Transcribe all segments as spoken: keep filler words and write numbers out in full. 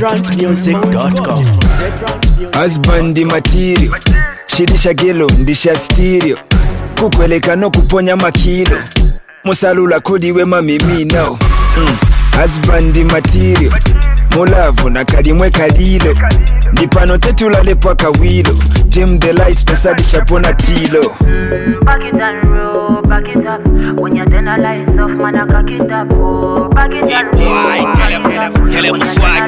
rant music dot com. Husband material, shirisha gelo ndisha stereo, kukweleka no kuponya makilo, musalula kudiwe mamimi now. mm. Husband material, mulavu na kalimwe kalilo, ndipano tetulale paka wilo, dim the lights tasabisha pona tilo. Back it and roll, back it up. When you're done a lights off, man, I cock it up. Oh, back it and roll, tell him, tell him swag.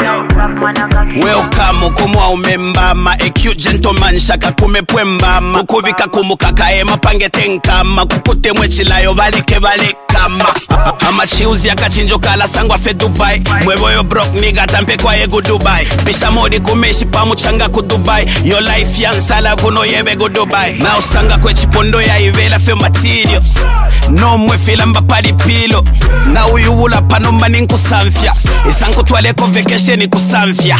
Welcome kumwa umembama, a cute gentleman shaka kumepwembama, ukubika kumukakae mapange tenkama, kukute mwechilayo balike balikama. Amachiuzi akachinjo kala sangwa fe Dubai, mwevoyo broke nigga tampe kwa egu Dubai, bisha modi kumeshi pa muchanga ku Dubai, your life yansala kuno yebe go Dubai, na usanga kwe chipondo ya ivela fe material, no mwe filamba pali pilo, na uyuula panomba ninkusamfya, isanku tuwaleko vacation kusamfya.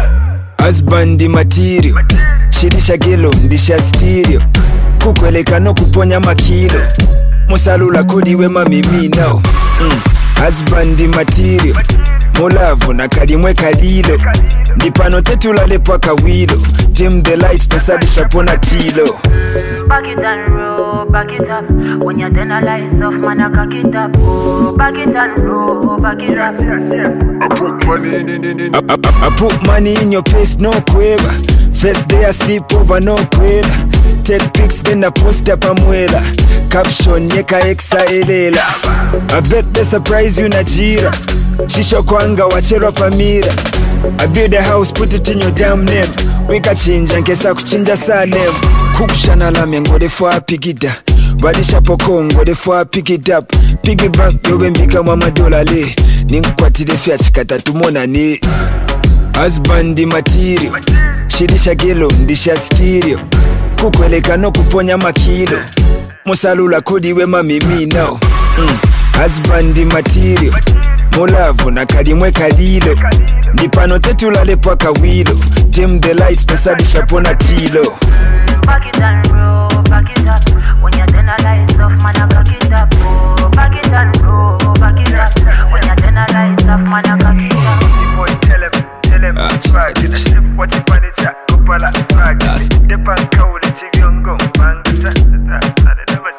Husband material, shirisha gelo ndisha stereo, kukweleka no kuponya makilo, musalula kudiwe mamimi now. mm. Husband material, mulavu na kalimwe kalilo, ndipano tetulale paka wilo, dim the lights tasabisha pona tilo. Back it and roll, back it up. When you're done a lights off, man, I cock it up. Oh, back it and roll, back it up. I put money in, in, in, in. I, I, I put money in your face, no quiver. First day I sleep over, no quiver. Take pics, then I post up a mwela. Caption, yeka exa elela. I bet they surprise you Najira. Shisho kwanga wachero pamira. I build a house, put it in your damn name. Weka chinja, nkesa kuchinja salem. Kukushana la mengo defo pick it up. Badisha pokongo defo pick it up. Piggy bank yobe mbika mama dola le. Ninkwati defia chikata tumona ni. Husband material, shirisha gelo ndisha stereo, kukweleka no kuponya makilo, musalula kudiwe mamimi now. mm. Husband material, mulavu na kalimwe kalilo, ndipano tetulale paka wilo, dim the lights tasabisha pona tilo. Back it and roll, back it up. When you're done a lights off, man, I cock it up. Oh, back it and roll, back it up. When you're done a lights off, man, I cock it up. Boy, tell him, tell him, Ah, swag. chika, Ship what you find it, yeah, kupala swag. That's- The bank out, the chigongo, man, the ta, the ta, the never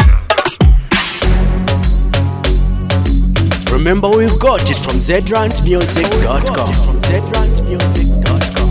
Remember, we got it from z rant music dot com. From z rant music dot com.